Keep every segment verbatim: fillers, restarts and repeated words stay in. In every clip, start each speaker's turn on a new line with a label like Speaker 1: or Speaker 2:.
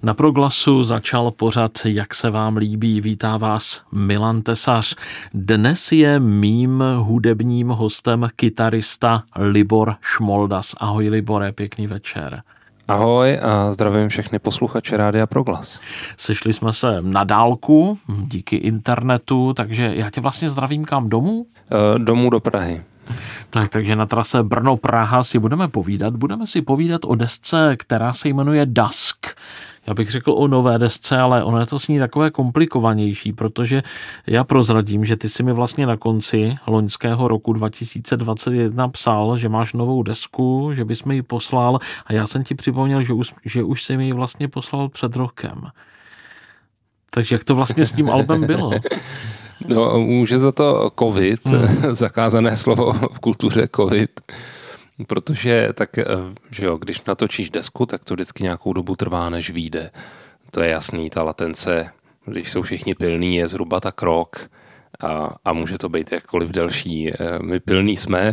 Speaker 1: Na Proglasu začal pořad Jak se vám líbí. Vítá vás Milan Tesař. Dnes je mým hudebním hostem kytarista Libor Šmoldas. Ahoj Libore, pěkný večer.
Speaker 2: Ahoj a zdravím všechny posluchače Rádia Proglas.
Speaker 1: Sešli jsme se na dálku díky internetu, takže já tě vlastně zdravím kam domů?
Speaker 2: E, domů do Prahy.
Speaker 1: Tak, takže na trase Brno-Praha si budeme povídat. Budeme si povídat o desce, která se jmenuje Dusk. Já bych řekl o nové desce, ale ono je to s ní takové komplikovanější, protože já prozradím, že ty si mi vlastně na konci loňského roku dva tisíce dvacet jedna psal, že máš novou desku, že bys mi ji poslal a já jsem ti připomněl, že už, že už jsi mi ji vlastně poslal před rokem. Takže jak to vlastně s tím albem bylo?
Speaker 2: No, může za to covid, hmm. zakázané slovo v kultuře covid, protože tak, že jo, když natočíš desku, tak to vždycky nějakou dobu trvá, než vyjde. To je jasný, ta latence, když jsou všichni pilní, je zhruba tak rok a, a může to být jakkoliv delší. My pilní jsme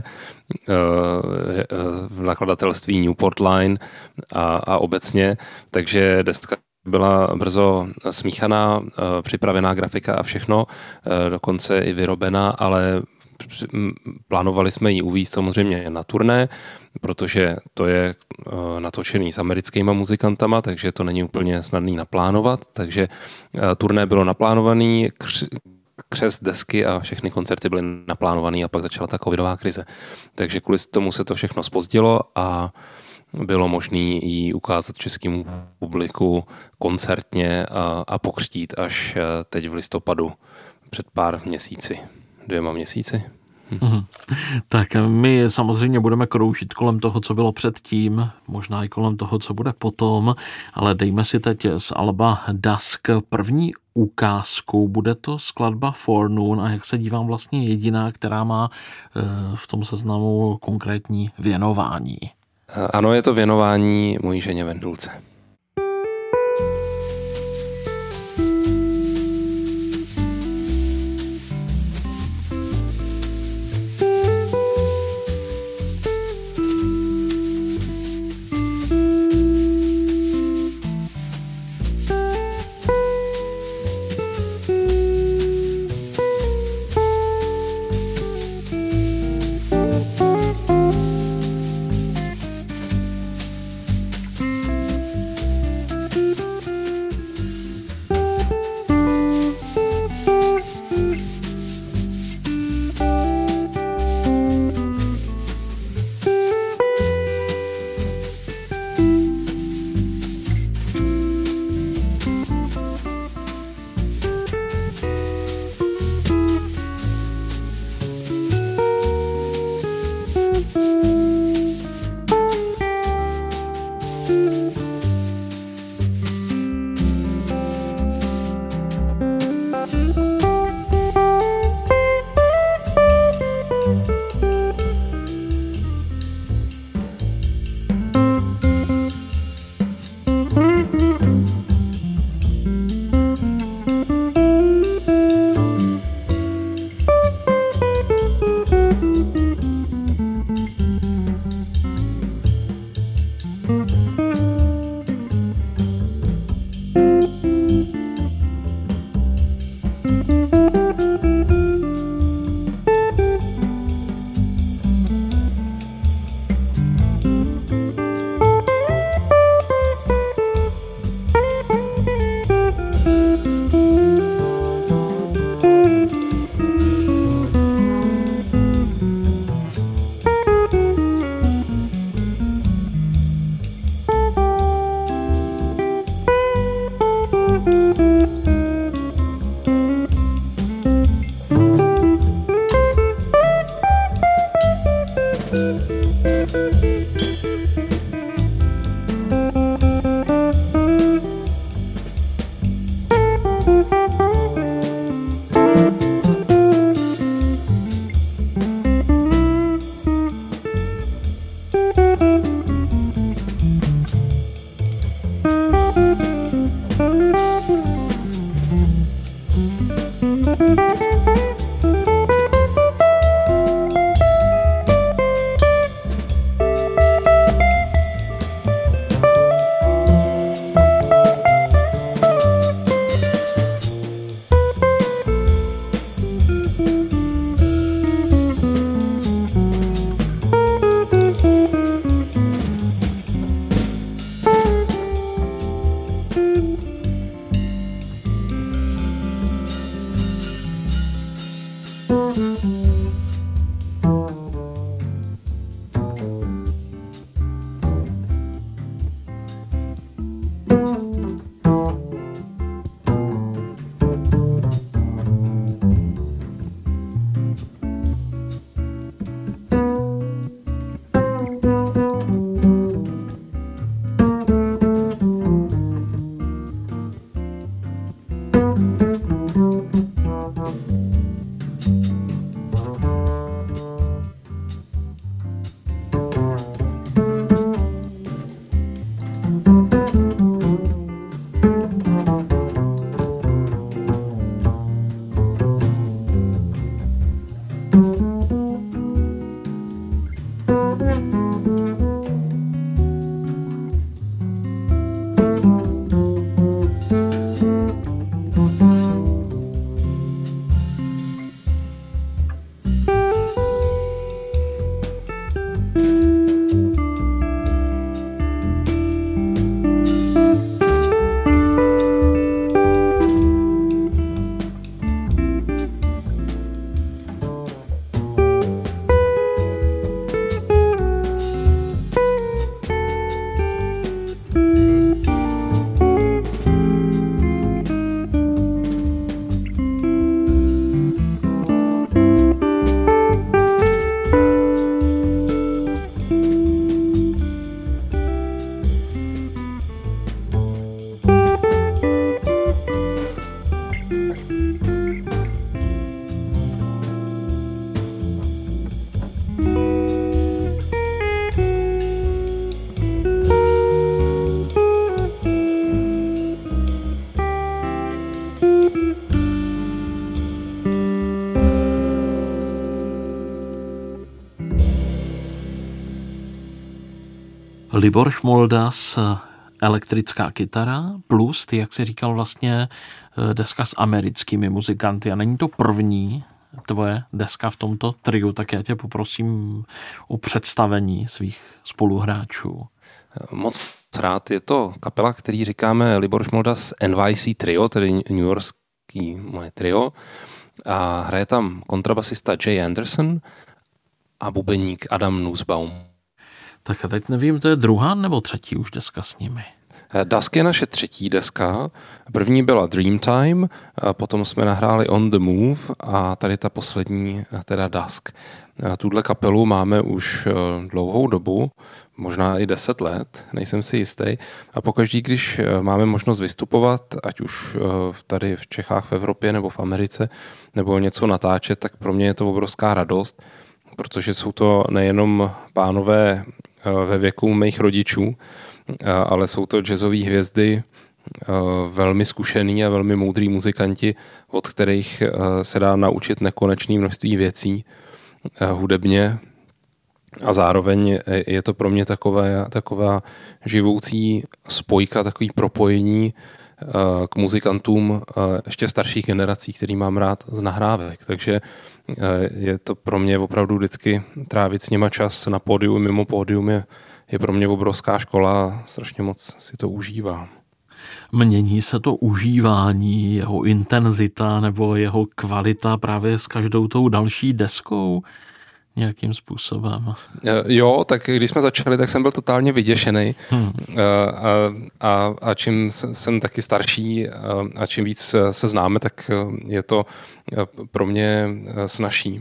Speaker 2: v nakladatelství Newport Line a, a obecně, takže deska byla brzo smíchaná, připravená grafika a všechno, dokonce i vyrobená, ale plánovali jsme ji uvést samozřejmě na turné, protože to je natočený s americkýma muzikantama, takže to není úplně snadný naplánovat, takže turné bylo naplánovaný, křest desky a všechny koncerty byly naplánovaný a pak začala ta covidová krize. Takže kvůli tomu se to všechno zpozdilo a bylo možné ji ukázat českému publiku koncertně a, a pokřtít až teď v listopadu před pár měsíci, dvěma měsíci.
Speaker 1: Mhm. Tak my samozřejmě budeme kroužit kolem toho, co bylo předtím, možná i kolem toho, co bude potom, ale dejme si teď z alba Dusk první ukázku. Bude to skladba Forenoon a jak se dívám vlastně jediná, která má v tom seznamu konkrétní věnování.
Speaker 2: Ano, je to věnování mojí ženě Vendulce.
Speaker 1: Libor Šmoldas, elektrická kytara, plus, ty, jak jsi říkal, vlastně deska s americkými muzikanty. A není to první tvoje deska v tomto triu, tak já tě poprosím o představení svých spoluhráčů.
Speaker 2: Moc rád. Je to kapela, který říkáme Libor Šmoldas N Y C Trio, tedy New Yorkský moje trio. A hraje tam kontrabasista Jay Anderson a bubeník Adam Nussbaum.
Speaker 1: Tak a teď nevím, to je druhá nebo třetí už deska s nimi?
Speaker 2: Dusk je naše třetí deska. První byla Dreamtime, potom jsme nahráli On the Move a tady ta poslední, teda Dusk. Tuhle kapelu máme už dlouhou dobu, možná i deset let, nejsem si jistý. A pokaždý, když máme možnost vystupovat, ať už tady v Čechách, v Evropě nebo v Americe, nebo něco natáčet, tak pro mě je to obrovská radost, protože jsou to nejenom pánové ve věku mých rodičů, ale jsou to jazzové hvězdy, velmi zkušený a velmi moudrý muzikanti, od kterých se dá naučit nekonečné množství věcí hudebně. A zároveň je to pro mě taková, taková živoucí spojka, takový propojení k muzikantům ještě starších generací, který mám rád z nahrávek. Takže je to pro mě opravdu vždycky trávit s nima čas na pódiu, mimo pódium je, je pro mě obrovská škola a strašně moc si to užívám.
Speaker 1: Mění se to užívání, jeho intenzita nebo jeho kvalita právě s každou tou další deskou nějakým způsobem?
Speaker 2: Jo, tak když jsme začali, tak jsem byl totálně vyděšený hmm. a, a, a čím jsem taky starší a čím víc se známe, tak je to pro mě snazší.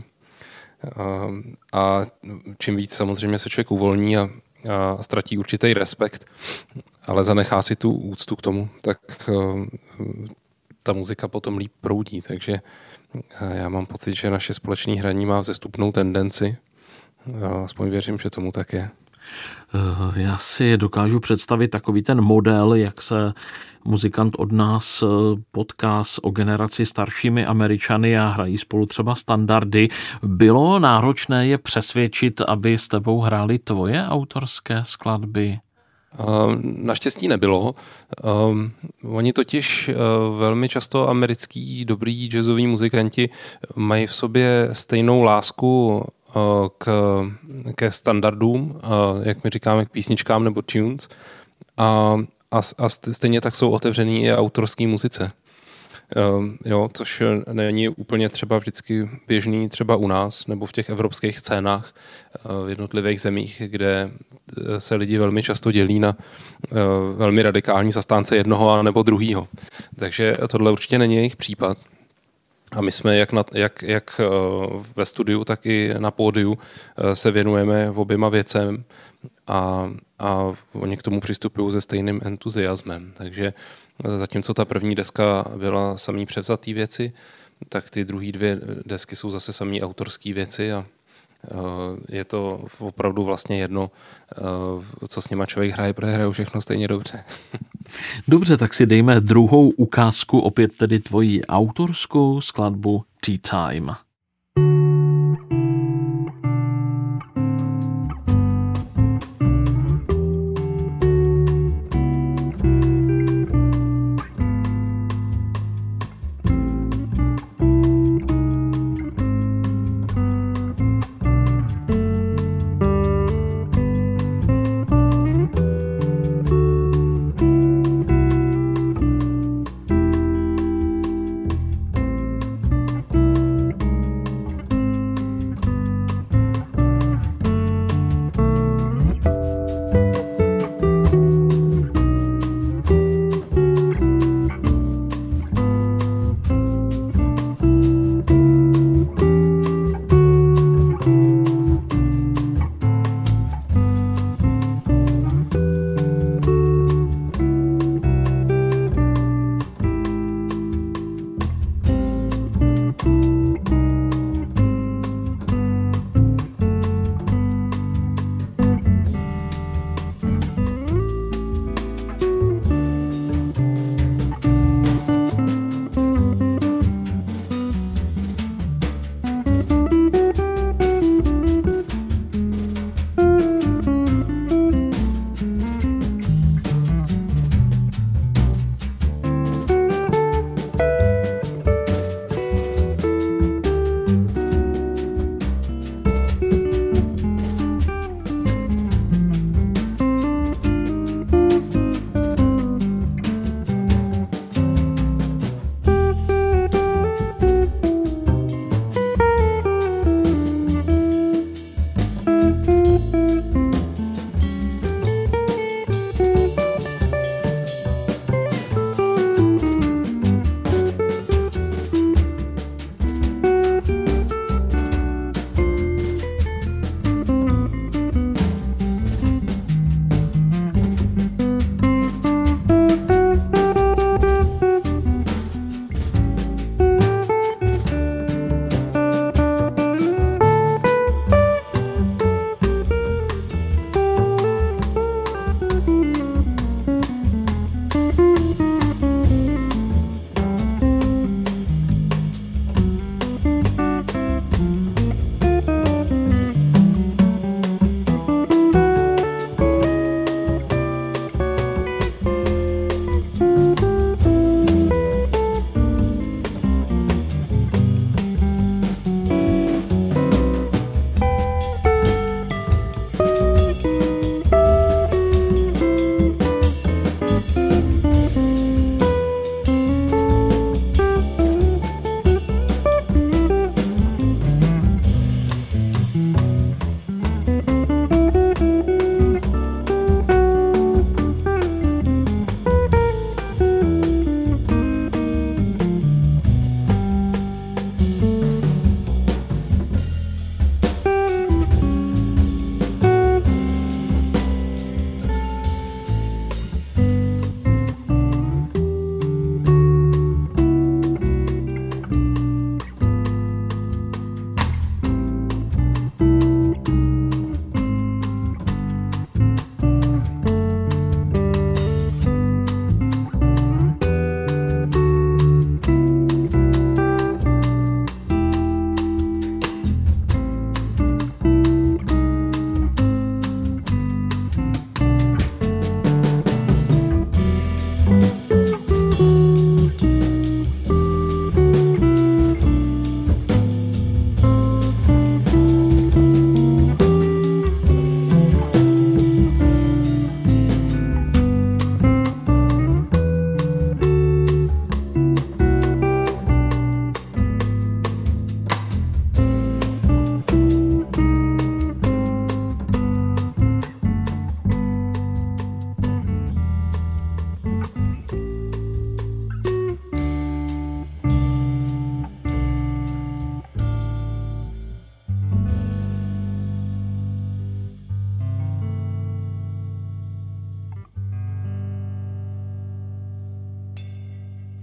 Speaker 2: A čím víc samozřejmě se člověk uvolní a, a ztratí určitý respekt, ale zanechá si tu úctu k tomu, tak ta muzika potom líp proudí, takže já mám pocit, že naše společné hraní má vzestupnou tendenci. Aspoň věřím, že tomu tak je.
Speaker 1: Já si dokážu představit takový ten model, jak se muzikant od nás potká s o generaci staršími Američany a hrají spolu třeba standardy. Bylo náročné je přesvědčit, aby s tebou hráli tvoje autorské skladby?
Speaker 2: Naštěstí nebylo. Um, oni totiž uh, velmi často americký dobrý jazzoví muzikanti mají v sobě stejnou lásku uh, k, ke standardům, uh, jak my říkáme, k písničkám nebo tunes. A, a, a stejně tak jsou otevřený i autorský muzice. Um, jo, což není úplně třeba vždycky běžný třeba u nás nebo v těch evropských scénách uh, v jednotlivých zemích, kde se lidi velmi často dělí na uh, velmi radikální zastánce jednoho nebo druhýho. Takže tohle určitě není jejich případ. A my jsme jak, na, jak, jak uh, ve studiu, tak i na pódiu uh, se věnujeme oběma věcem a, a oni k tomu přistupují se stejným entuziasmem. Takže zatímco ta první deska byla samý převzatý věci, tak ty druhé dvě desky jsou zase samý autorský věci a je to opravdu vlastně jedno, co s nima člověk hraje, protože hrajou všechno stejně dobře.
Speaker 1: Dobře, tak si dejme druhou ukázku, opět tedy tvoji autorskou skladbu Tea Time.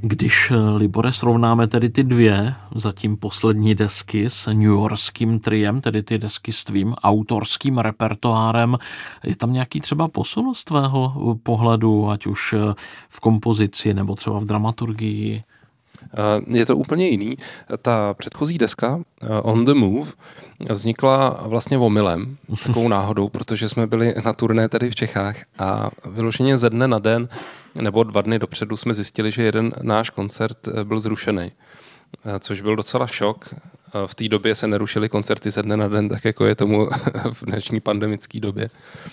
Speaker 1: Když, Libore, srovnáme tedy ty dvě zatím poslední desky s newyorským triem, tedy ty desky s tvým autorským repertoárem, je tam nějaký třeba posun z tvého pohledu, ať už v kompozici nebo třeba v dramaturgii?
Speaker 2: Je to úplně jiný. Ta předchozí deska On the Move vznikla vlastně omylem, takovou náhodou, protože jsme byli na turné tady v Čechách a vyloženě ze dne na den nebo dva dny dopředu jsme zjistili, že jeden náš koncert byl zrušený, což byl docela šok. V té době se nerušily koncerty ze dne na den, tak jako je tomu v dnešní pandemické době.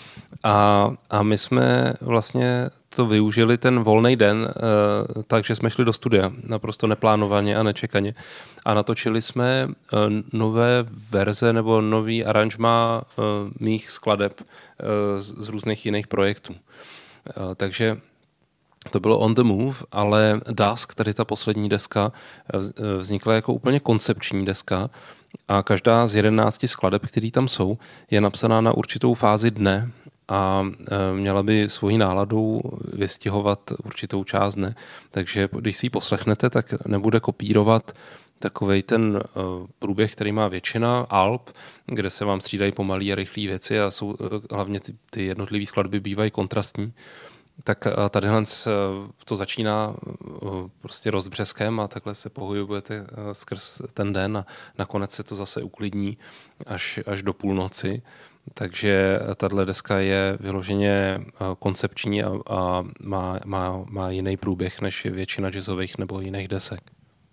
Speaker 2: A, a my jsme vlastně to využili ten volný den, uh, takže jsme šli do studia naprosto neplánovaně a nečekaně. A natočili jsme uh, nové verze nebo nový aranžma uh, mých skladeb uh, z, z různých jiných projektů. Uh, takže to bylo On the Move, ale Dusk, tady ta poslední deska, vznikla jako úplně koncepční deska a každá z jedenácti skladeb, které tam jsou, je napsaná na určitou fázi dne a měla by svojí náladou vystihovat určitou část dne. Takže když si ji poslechnete, tak nebude kopírovat takovej ten průběh, který má většina alb, kde se vám střídají pomalý a rychlé věci a jsou hlavně ty, ty jednotlivé skladby bývají kontrastní. Tak tady to začíná prostě rozbřeskem a takhle se pohybujete skrz ten den a nakonec se to zase uklidní až, až do půlnoci. Takže tahle deska je vyloženě koncepční a, a má, má, má jiný průběh než většina jazzových nebo jiných desek.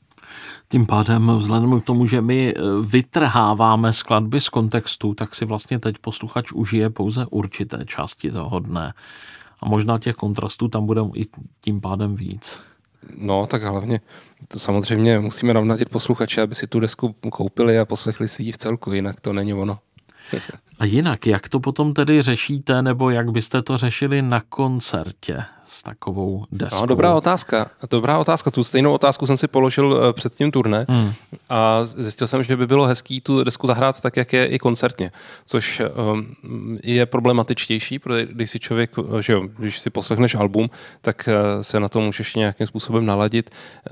Speaker 1: Tím pádem, vzhledem k tomu, že my vytrháváme skladby z kontextu, tak si vlastně teď posluchač užije pouze určité části toho dne. A možná těch kontrastů tam bude i tím pádem víc.
Speaker 2: No, tak hlavně to samozřejmě musíme navnadit posluchače, aby si tu desku koupili a poslechli si ji v celku, jinak to není ono.
Speaker 1: A jinak, jak to potom tedy řešíte, nebo jak byste to řešili na koncertě s takovou deskou?
Speaker 2: No, dobrá otázka. Dobrá otázka. Tu stejnou otázku jsem si položil před tím turné hmm. a zjistil jsem, že by bylo hezký tu desku zahrát tak, jak je i koncertně, což je problematičtější, protože když si člověk, že jo, když si poslechneš album, tak se na to můžeš nějakým způsobem naladit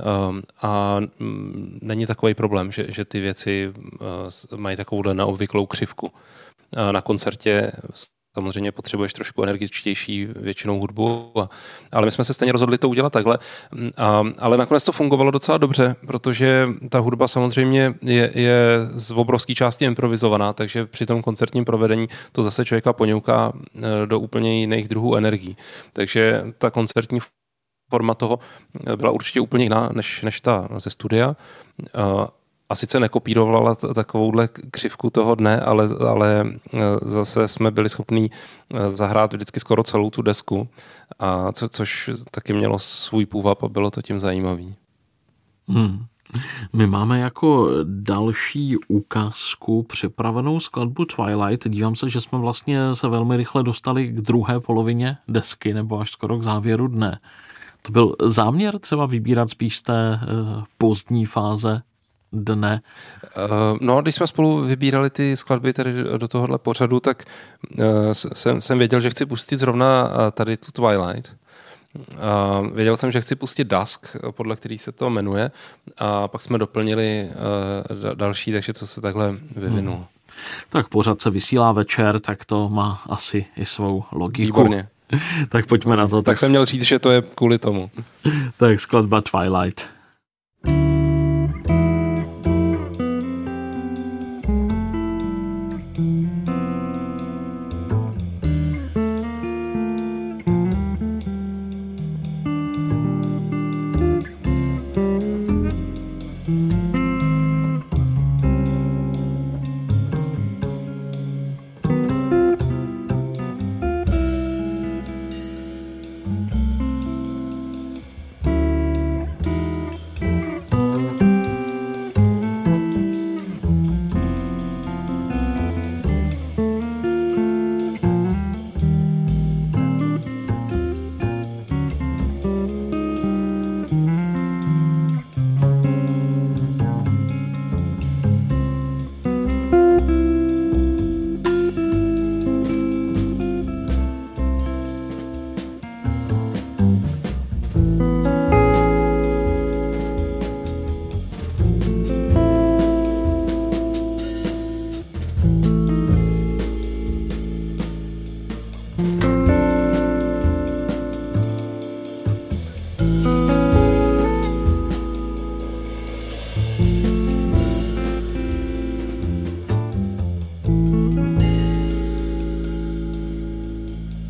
Speaker 2: a není takový problém, že, že ty věci mají takovouhle neobvyklou křivku. Na koncertě samozřejmě potřebuješ trošku energičtější většinou hudbu, a, ale my jsme se stejně rozhodli to udělat takhle. A, ale nakonec to fungovalo docela dobře, protože ta hudba samozřejmě je, je z obrovské části improvizovaná, takže při tom koncertním provedení to zase člověka poňouká do úplně jiných druhů energií. Takže ta koncertní forma toho byla určitě úplně jiná než, než ta ze studia. A, A sice nekopírovala takovouhle křivku toho dne, ale, ale zase jsme byli schopní zahrát vždycky skoro celou tu desku, a co, což taky mělo svůj půvab a bylo to tím zajímavý.
Speaker 1: Hmm. My máme jako další ukázku připravenou skladbu Twilight. Dívám se, že jsme vlastně se velmi rychle dostali k druhé polovině desky nebo až skoro k závěru dne. To byl záměr třeba vybírat spíš z té pozdní fáze dne?
Speaker 2: No, když jsme spolu vybírali ty skladby tady do tohohle pořadu, tak jsem, jsem věděl, že chci pustit zrovna tady tu Twilight. Věděl jsem, že chci pustit Dusk, podle který se to jmenuje, a pak jsme doplnili další, takže to se takhle vyvinulo. Hmm.
Speaker 1: Tak pořád se vysílá večer, tak to má asi i svou logiku.
Speaker 2: Výborně.
Speaker 1: Tak pojďme na to.
Speaker 2: Tak, tak jsem měl říct, že to je kvůli tomu.
Speaker 1: Tak skladba Twilight.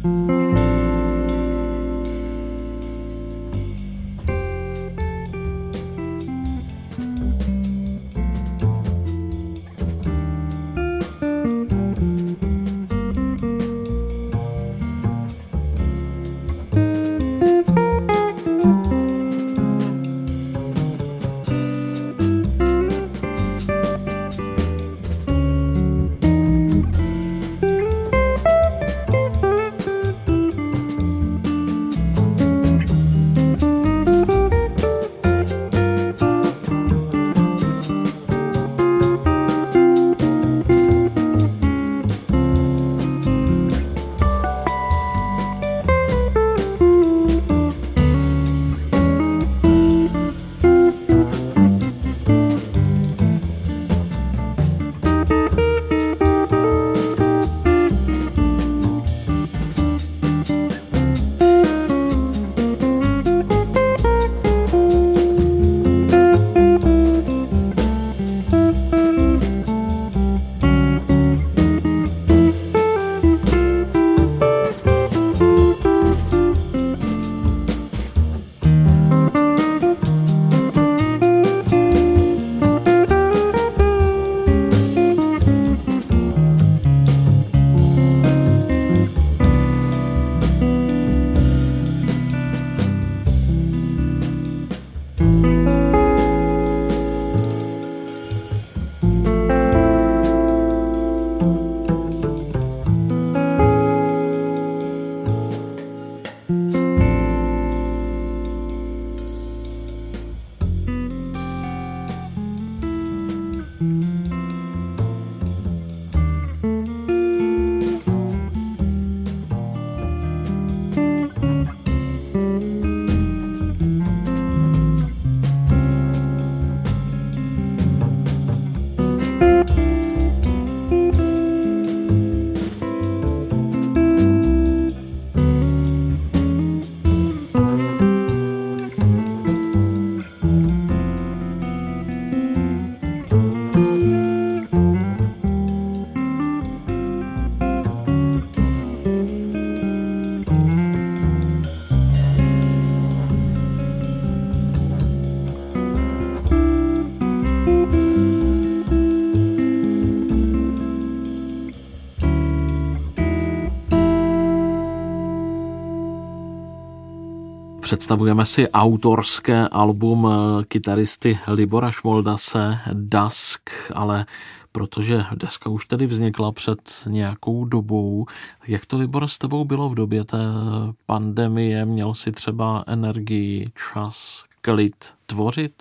Speaker 1: Představujeme si autorské album kytaristy Libora Šmoldase Dusk, ale protože deska už tedy vznikla před nějakou dobou, jak to, Libor, s tebou bylo v době té pandemie? Měl si třeba energii, čas, klid tvořit?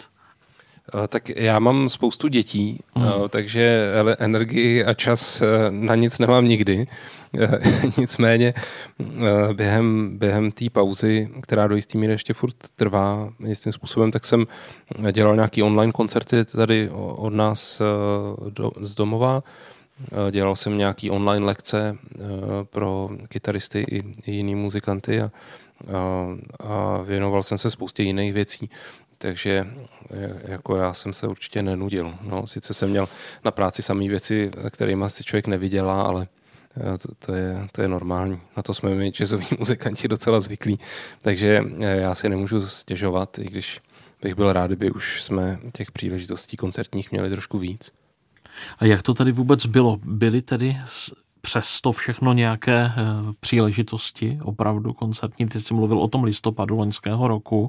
Speaker 2: Tak já mám spoustu dětí, hmm. takže energii a čas na nic nemám nikdy. Nicméně během, během té pauzy, která do jistý míry ještě furt trvá jistým způsobem, tak jsem dělal nějaký online koncerty tady od nás do, z domova. Dělal jsem nějaký online lekce pro kytaristy i, i jiný muzikanty a, a, a věnoval jsem se spoustě jiných věcí. Takže jako já jsem se určitě nenudil. No, sice jsem měl na práci samé věci, kterými si člověk nevydělá, ale to, to, je, to je normální. Na to jsme my jazzoví muzikanti docela zvyklí. Takže já si nemůžu stěžovat, i když bych byl rád, kdyby už jsme těch příležitostí koncertních měli trošku víc.
Speaker 1: A jak to tady vůbec bylo? Byly tedy přes to všechno nějaké příležitosti opravdu koncertní? Ty jsi mluvil o tom listopadu loňského roku.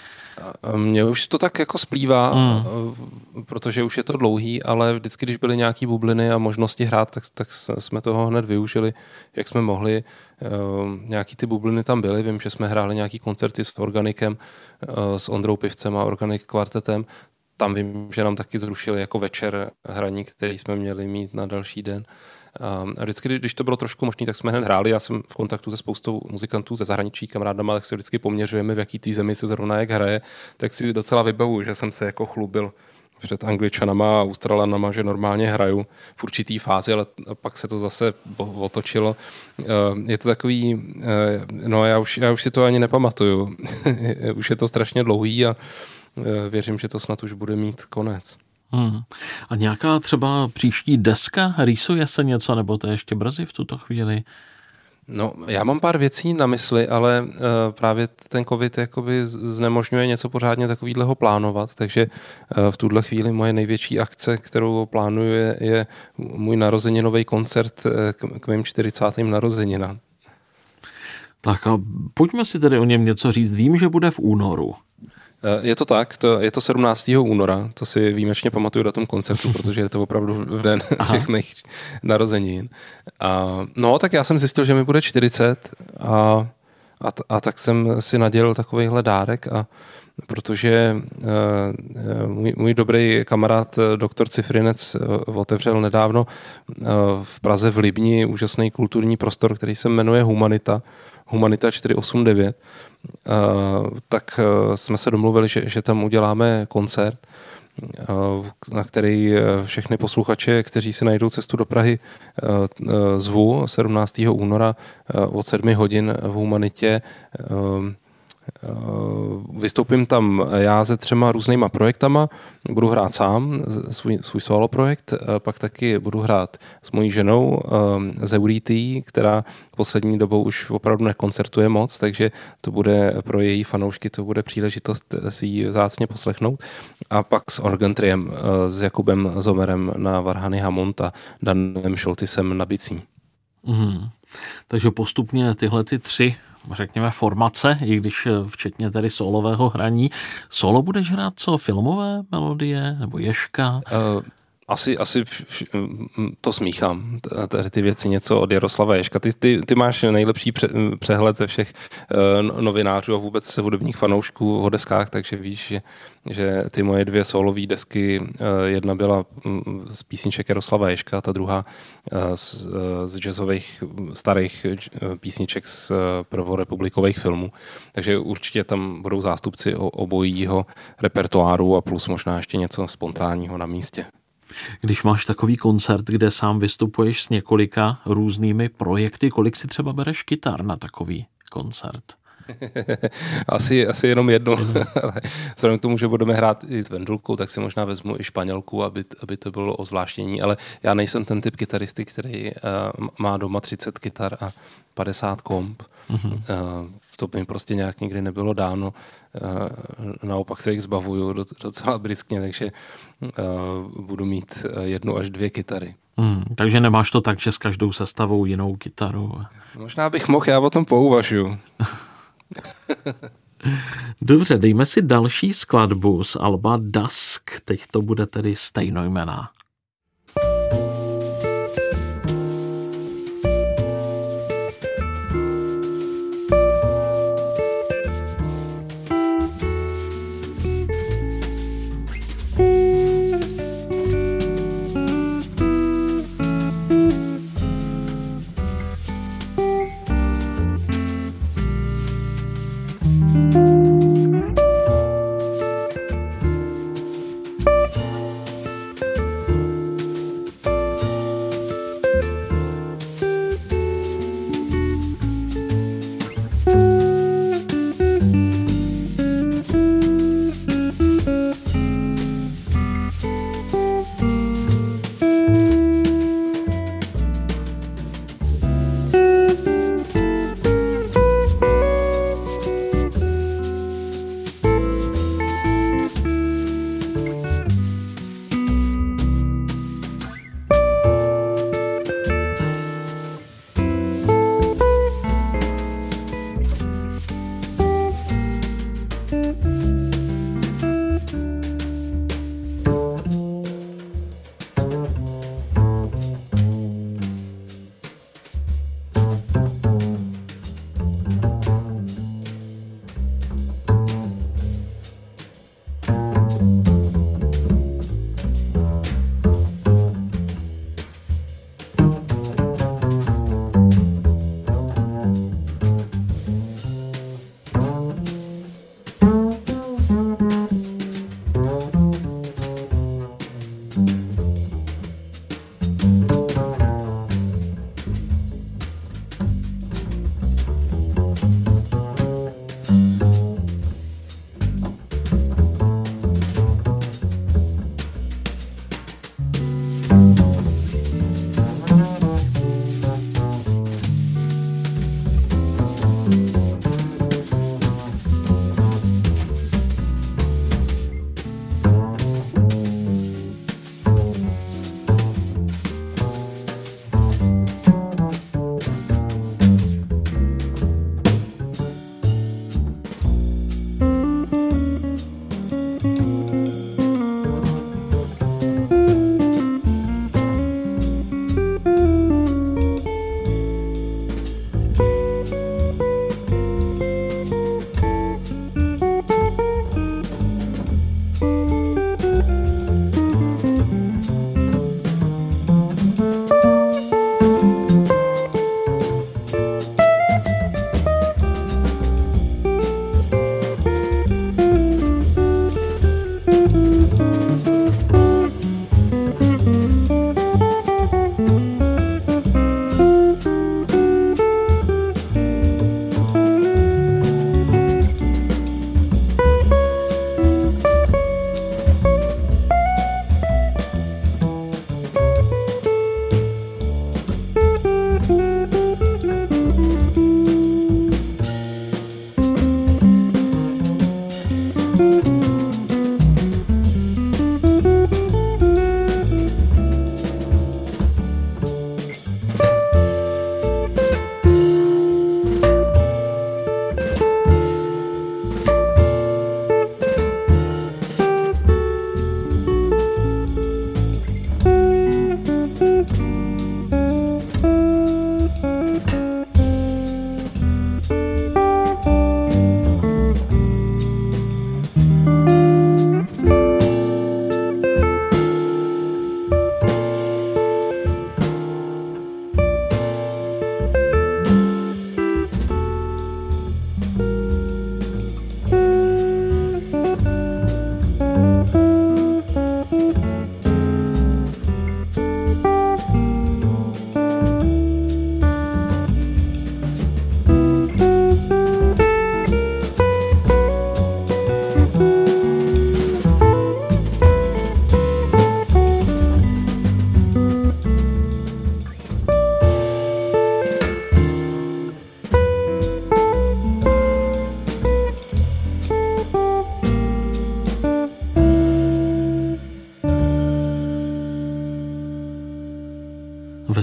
Speaker 2: Mně už to tak jako splývá, mm. protože už je to dlouhý, ale vždycky, když byly nějaký bubliny a možnosti hrát, tak, tak jsme toho hned využili, jak jsme mohli. Nějaký ty bubliny tam byly, vím, že jsme hráli nějaký koncerty s Organikem, s Ondrou Pivcem a Organic kvartetem. Tam vím, že nám taky zrušili jako večer hraní, který jsme měli mít na další den. A vždycky, když to bylo trošku možný, tak jsme hned hráli. Já jsem v kontaktu se spoustou muzikantů ze zahraničí, kamarádama, tak se vždycky poměřujeme, v jaký té zemi se zrovna jak hraje. Tak si docela vybavuju, že jsem se jako chlubil před Angličanama a Australanama, že normálně hraju v určitý fázi, ale pak se to zase otočilo. Je to takový, no já už, já už si to ani nepamatuju. Už je to strašně dlouhý a věřím, že to snad už bude mít konec.
Speaker 1: Hmm. A nějaká třeba příští deska? Rýsuje se něco, nebo to je ještě brzy v tuto chvíli?
Speaker 2: No, já mám pár věcí na mysli, ale uh, právě ten covid jakoby znemožňuje něco pořádně takovýhleho plánovat, takže uh, v tuhle chvíli moje největší akce, kterou plánuju, je, je můj narozeninový koncert uh, k, k mým čtyřicátým narozeninám.
Speaker 1: Tak a pojďme si tedy o něm něco říct. Vím, že bude v únoru.
Speaker 2: Je to tak, to, je to sedmnáctého února, to si výjimečně pamatuju datum koncertu, protože je to opravdu v den těch mých narozenin. A, no, tak já jsem zjistil, že mi bude čtyřicet a, a, a tak jsem si nadělil takovejhle dárek, a protože uh, můj, můj dobrý kamarád doktor Cifrinec uh, otevřel nedávno uh, v Praze v Libni úžasný kulturní prostor, který se jmenuje Humanita, Humanita čtyři osm devět. Uh, tak uh, jsme se domluvili, že, že tam uděláme koncert, uh, na který všechny posluchače, kteří si najdou cestu do Prahy, uh, uh, zvu sedmnáctého února uh, od sedmi hodin v Humanitě. Uh, Vystoupím tam já se třema různýma projektama, budu hrát sám, svůj, svůj solo projekt, pak taky budu hrát s mojí ženou Zeurity, která poslední dobou už opravdu nekoncertuje moc, takže to bude pro její fanoušky, to bude příležitost si ji vzácně poslechnout. A pak s Organ Triem, s Jakubem Zomerem na varhany Hammond a Danem Šoltisem na bicí.
Speaker 1: Mm. Takže postupně tyhle ty tři, řekněme, formace, i když včetně tedy solového hraní. Solo budeš hrát co? Filmové melodie nebo Ježka?
Speaker 2: Uh, asi, asi to smíchám, tady ty věci, něco od Jaroslava Ježka. Ty, ty, ty máš nejlepší pře, přehled ze všech uh, novinářů a vůbec hudebních fanoušků o deskách, takže víš, že, že ty moje dvě solové desky, uh, jedna byla z písniček Jaroslava Ježka, ta druhá uh, z, uh, z jazzových starých uh, písniček z uh, prvorepublikových filmů. Takže určitě tam budou zástupci obojího repertoáru a plus možná ještě něco spontánního na místě.
Speaker 1: Když máš takový koncert, kde sám vystupuješ s několika různými projekty, kolik si třeba bereš kytar na takový koncert?
Speaker 2: asi, asi jenom jedno. Ale vzhledem k tomu, že budeme hrát i s Vendulkou, tak si možná vezmu i Španělku, aby, aby to bylo ozvláštění, ale já nejsem ten typ kytaristy, který uh, má doma třicet kytar a padesát komp. Mm-hmm. Uh, to by mi prostě nějak nikdy nebylo dáno. Uh, naopak se jich zbavuju docela briskně, takže uh, budu mít jednu až dvě kytary.
Speaker 1: Mm, takže nemáš to tak, že s každou sestavou jinou kytaru?
Speaker 2: Možná bych mohl, já o tom pouvažuju.
Speaker 1: Dobře, dejme si další skladbu z alba Dusk. Teď to bude tedy stejnojmenná.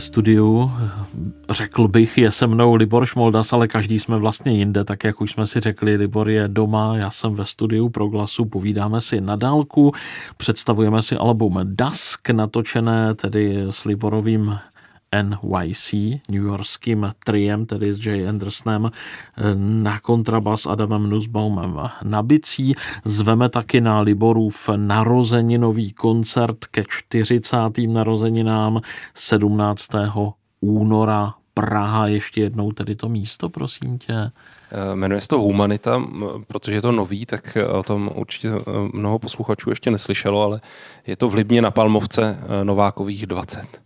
Speaker 1: studiu, řekl bych, je se mnou Libor Šmoldas, ale každý jsme vlastně jinde, tak jak už jsme si řekli, Libor je doma, já jsem ve studiu Proglasu, povídáme si na dálku, představujeme si album Dusk, natočené tedy s Liborovým N Y C, newyorským triem, tedy s Jay Andersonem na kontrabas, Adamem Nussbaumem na bicí. Zveme taky na Liborův narozeninový koncert ke čtyřicátým narozeninám sedmnáctého února Praha. Ještě jednou tedy to místo, prosím tě.
Speaker 2: Jmenuje se to Humanita, protože je to nový, tak o tom určitě mnoho posluchačů ještě neslyšelo, ale je to v Libně na Palmovce Novákových dvacet.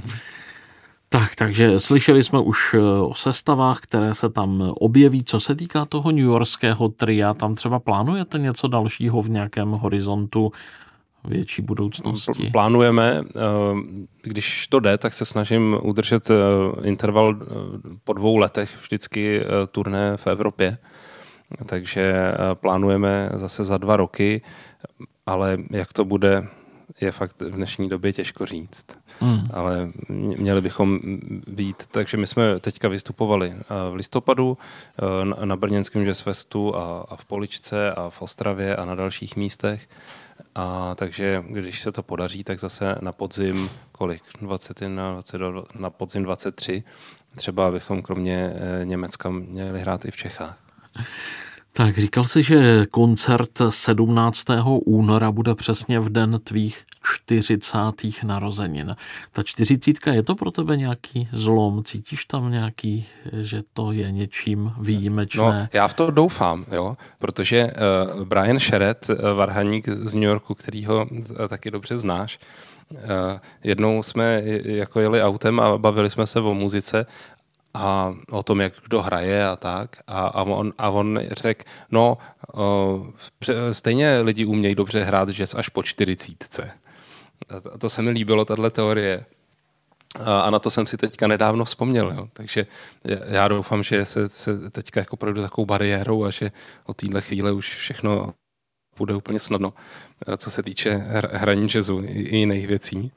Speaker 1: Tak, takže slyšeli jsme už o sestavách, které se tam objeví. Co se týká toho newyorského tria, tam třeba plánujete něco dalšího v nějakém horizontu větší budoucnosti?
Speaker 2: Plánujeme, když to jde, tak se snažím udržet interval po dvou letech vždycky turné v Evropě. Takže plánujeme zase za dva roky, ale jak to bude, je fakt v dnešní době těžko říct. Hmm. Ale měli bychom být, takže my jsme teďka vystupovali v listopadu na brněnském Jazz Festu a v Poličce a v Ostravě a na dalších místech. A takže když se to podaří, tak zase na podzim, kolik? dvacet jedna, dvacet dva, na podzim dvacet tři, třeba bychom kromě Německa měli hrát i v Čechách.
Speaker 1: Tak, říkal jsi, že koncert sedmnáctého února bude přesně v den tvých čtyřicátých narozenin. Ta čtyřicítka, je to pro tebe nějaký zlom? Cítíš tam nějaký, že to je něčím výjimečné?
Speaker 2: No, já v to doufám, jo, protože uh, Brian Sherrett, uh, varhaník z New Yorku, kterýho uh, taky dobře znáš, uh, jednou jsme jako jeli autem a bavili jsme se o muzice a o tom, jak kdo hraje a tak. A, a, on, a on řekl, no, uh, stejně lidi umějí dobře hrát jazz až po čtyřicítce. A to se mi líbilo, tato teorie. A na to jsem si teďka nedávno vzpomněl. Jo. Takže já doufám, že se, se teďka jako projdu takovou bariérou a že od téhle chvíle už všechno bude úplně snadno, co se týče hraní jazzu i jiných věcí.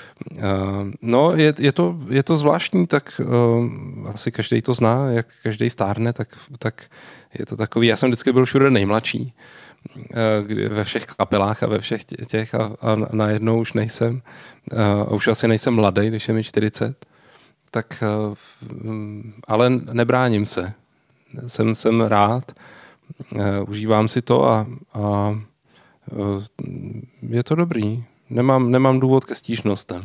Speaker 2: No, je, je, to, je to zvláštní, tak uh, asi každý to zná, jak každý stárne, tak, tak je to takový, já jsem vždycky byl všude nejmladší, uh, ve všech kapelách a ve všech těch a, a najednou už nejsem, uh, už asi nejsem mladý, když je mi čtyřicet, tak uh, ale nebráním se, jsem, jsem rád, uh, užívám si to a, a uh, je to dobrý. Nemám, nemám důvod ke stížnostem.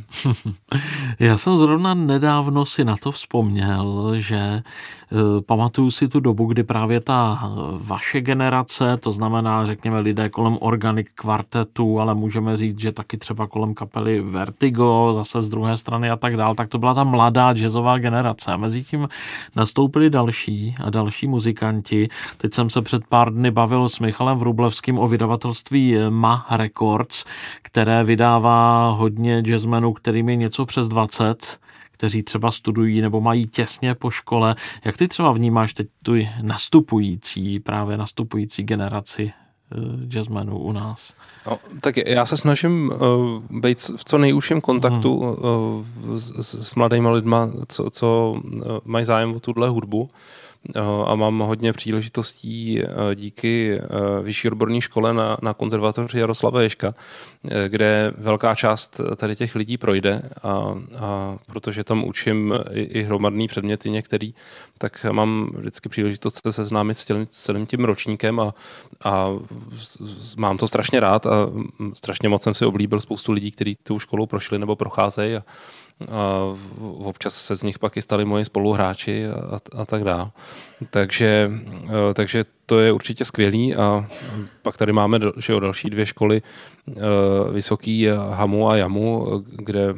Speaker 1: Já jsem zrovna nedávno si na to vzpomněl, že e, pamatuju si tu dobu, kdy právě ta vaše generace, to znamená, řekněme, lidé kolem Organic kvartetu, ale můžeme říct, že taky třeba kolem kapely Vertigo, zase z druhé strany a tak dál, tak to byla ta mladá jazzová generace. A mezi tím nastoupili další a další muzikanti. Teď jsem se před pár dny bavil s Michalem Vrublevským o vydavatelství M A Records, které vydává hodně jazzmenů, kterým je něco přes dvacet, kteří třeba studují nebo mají těsně po škole. Jak ty třeba vnímáš teď tu nastupující, právě nastupující generaci jazzmenů u nás?
Speaker 2: No, tak já se snažím uh, být v co nejúžším kontaktu hmm. uh, s, s mladými lidma, co, co uh, mají zájem o tuhle hudbu. A mám hodně příležitostí díky vyšší odborné škole na, na konzervatoři Jaroslava Ježka, kde velká část tady těch lidí projde a, a protože tam učím i, i hromadný předměty některý, tak mám vždycky příležitost se seznámit s celým, celým tím ročníkem a, a mám to strašně rád a strašně moc jsem si oblíbil spoustu lidí, kteří tu školou prošli nebo procházejí a a občas se z nich pak i stali moji spoluhráči a, a tak dále. Takže, takže to je určitě skvělý a pak tady máme že jo, další dvě školy, Vysoký Hamu a Jamu, kde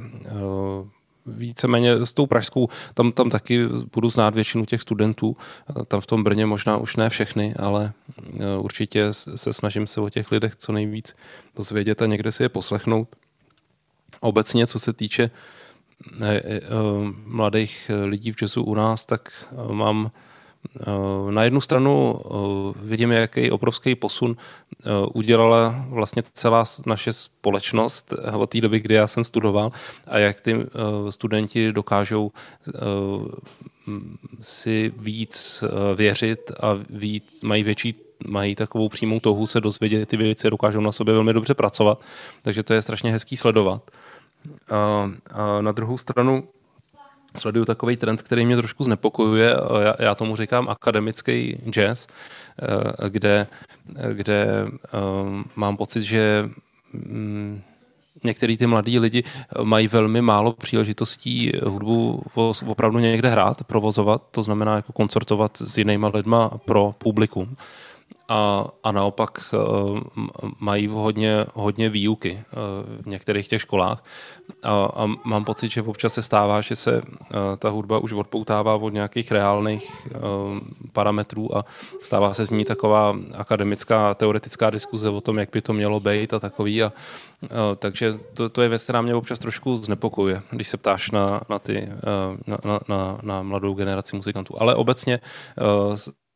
Speaker 2: víceméně s tou pražskou, tam, tam taky budu znát většinu těch studentů, tam v tom Brně možná už ne všechny, ale určitě se snažím se o těch lidech co nejvíc dozvědět a někde si je poslechnout. Obecně, co se týče mladých lidí v jazzu u nás, tak mám Na jednu stranu vidím, jaký obrovský posun udělala vlastně celá naše společnost od té doby, kdy já jsem studoval a jak ty studenti dokážou si víc věřit a víc, mají větší mají takovou přímou touhu se dozvědět ty věci, dokážou na sobě velmi dobře pracovat, takže to je strašně hezký sledovat. A, a na druhou stranu sleduju takový trend, který mě trošku znepokojuje, já, já tomu říkám akademický jazz, kde, kde um, mám pocit, že um, některý ty mladí lidi mají velmi málo příležitostí hudbu opravdu někde hrát, provozovat, to znamená jako koncertovat s jinýma lidma pro publikum. A, a naopak uh, mají hodně, hodně výuky uh, v některých těch školách. A, a mám pocit, že občas se stává, že se uh, ta hudba už odpoutává od nějakých reálných uh, parametrů a stává se z ní taková akademická, teoretická diskuze o tom, jak by to mělo být a takový. A, uh, takže to, to je věc, která mě občas trošku znepokojuje, když se ptáš na, na, ty, uh, na, na, na, na mladou generaci muzikantů. Ale obecně uh,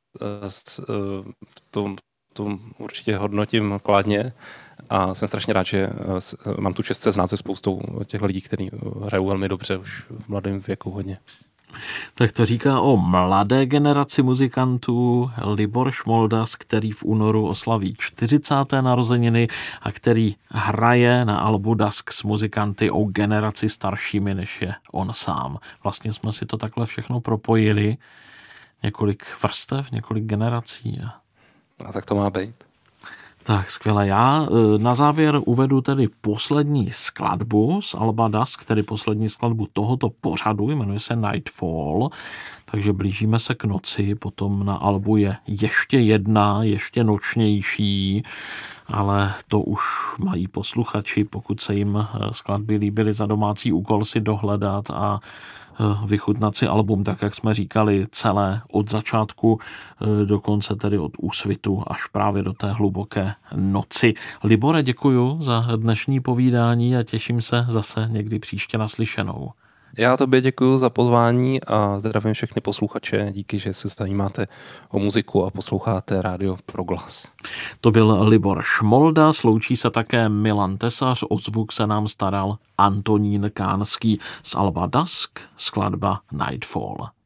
Speaker 2: to, to určitě hodnotím kladně a jsem strašně rád, že mám tu čest se znát se spoustou těch lidí, kteří hrajou velmi dobře už v mladém věku hodně.
Speaker 1: Tak to říká o mladé generaci muzikantů Libor Šmoldas, který v únoru oslaví čtyřicáté narozeniny a který hraje na albu Dusk s muzikanty o generaci staršími, než je on sám. Vlastně jsme si to takhle všechno propojili. Několik vrstev, několik generací.
Speaker 2: A tak to má být.
Speaker 1: Tak, skvěle. Já na závěr uvedu tedy poslední skladbu z alba Dusk, tedy poslední skladbu tohoto pořadu, jmenuje se Nightfall, takže blížíme se k noci, potom na albu je ještě jedna, ještě nočnější, ale to už mají posluchači, pokud se jim skladby líbily, za domácí úkol si dohledat a vychutnat si album, tak jak jsme říkali, celé od začátku do konce, tedy od úsvitu až právě do té hluboké noci. Libore, děkuju za dnešní povídání a těším se zase někdy příště naslyšenou.
Speaker 2: Já tobě děkuju za pozvání a zdravím všechny posluchače. Díky, že se zajímáte o muziku a posloucháte Rádio Proglas.
Speaker 1: To byl Libor Šmolda, sloučí se také Milan Tesař, o zvuk se nám staral Antonín Kánský z alba Dusk, skladba Nightfall.